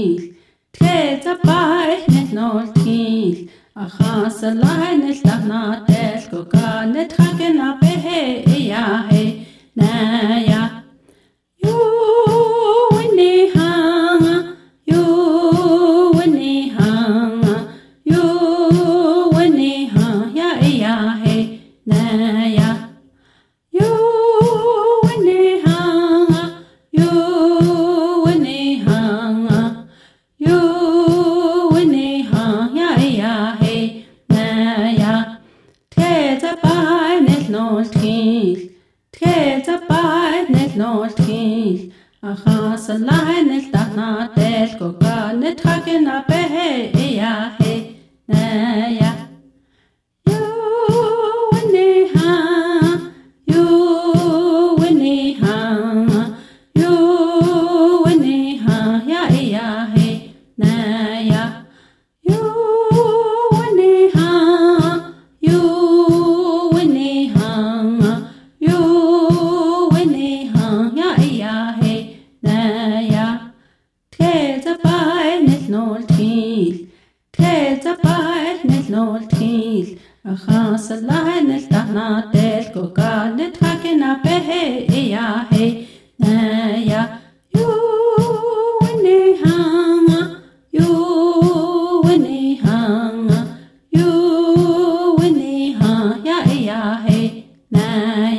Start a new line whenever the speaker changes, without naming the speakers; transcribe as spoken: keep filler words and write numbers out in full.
keel Teta bai net nol keel Achas a lain et lach na tel Koka net haken a behe ya he Na ya You winnie hanga You winnie hanga You winnie hanga Ya ya he Na ya You winnie hanga You winnie hanga You winnie hanga Ya ya he Na ya Teta bai net nol keel Teta bai net nol keel Achas a lain et lach na tel Koka net haken a behe ya he Na ya You winnie hanga You winnie hanga You winnie hanga Ya ya he Na ya You winnie hanga You winnie hanga You winnie hanga Ya ya he Na ya Teta bai net nol keel Teta bai net nol keel Achas a lain et lach na tel Koka net haken a behe ya he Na ya You winnie hanga You winnie hanga You winnie hanga Ya ya he Na